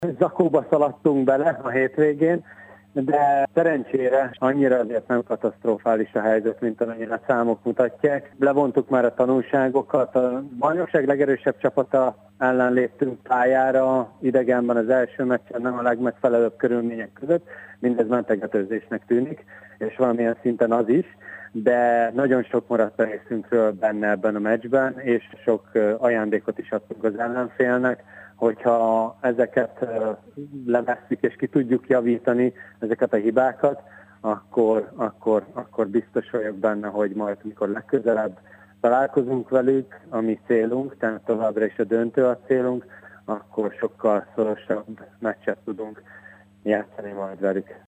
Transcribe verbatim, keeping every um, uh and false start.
zakóba szaladtunk bele a hétvégén, de szerencsére annyira azért nem katasztrofális a helyzet, mint amennyire a számok mutatják. Levontuk már a tanulságokat, a bajnokság legerősebb csapata ellen léptünk pályára, idegenben az első meccsen, nem a legmegfelelőbb körülmények között, mindez mentegetőzésnek tűnik, és valamilyen szinten az is, de nagyon sok maradt a részünkről benne ebben a meccsben, és sok ajándékot is adtunk az ellenfélnek, hogyha ezeket levesszük és ki tudjuk javítani ezeket a hibákat, akkor, akkor, akkor biztos vagyok benne, hogy majd mikor legközelebb találkozunk velük, a mi célunk, tehát továbbra is a döntő a célunk, akkor sokkal szorosabb meccset tudunk játszani majd velük.